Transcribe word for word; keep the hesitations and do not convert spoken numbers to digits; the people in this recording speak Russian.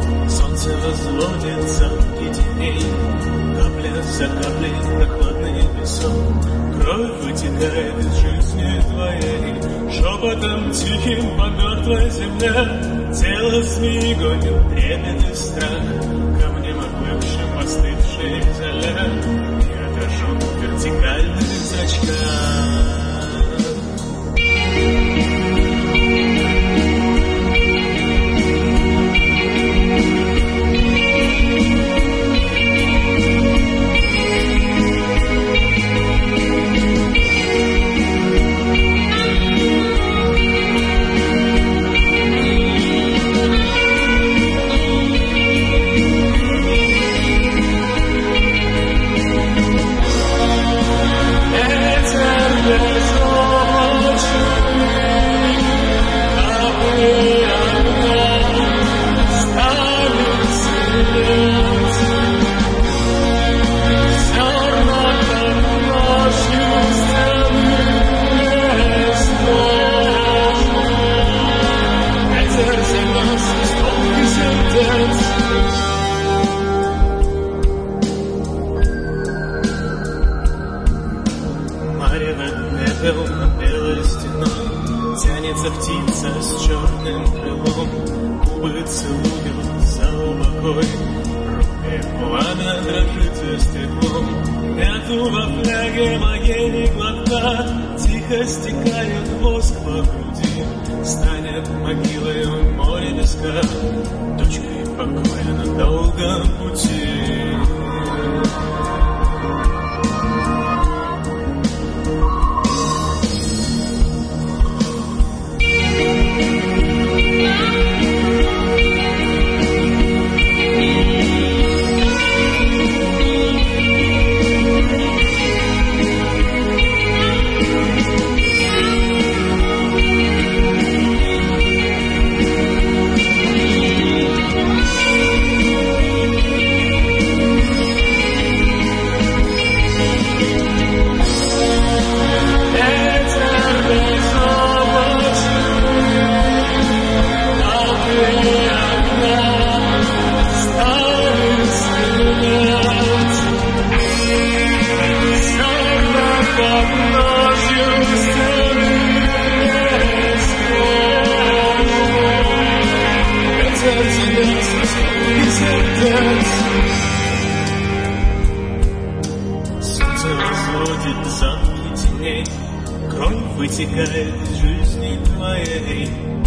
Солнце возводит замки теней, капля за каплей прохладный песок. Кровь вытекает из жизни твоей, шепотом тихим по мертвой земле. Тело змеи гонит трепет и страх, камнем оплывшим остывшей земле и отражен в вертикальных зрачках. Пепел над белой стеной, тянется птица с черным крылом, губы целуют за упокой, руки пламя дрожит стеклом. Нету во фляге моей ни глотка, тихо стекает воск по груди, станет могилой в море песка, точкой покоя на долгом пути. Солнце возводит замки теней, кровь вытекает из жизни твоей.